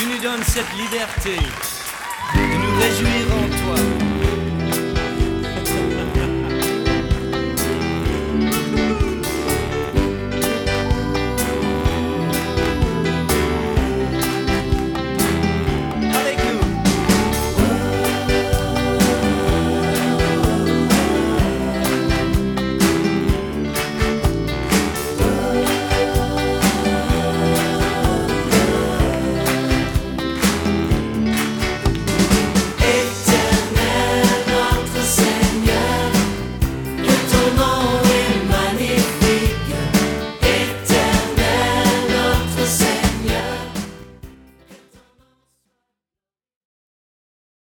tu nous donnes cette liberté de nous réjouir en toi.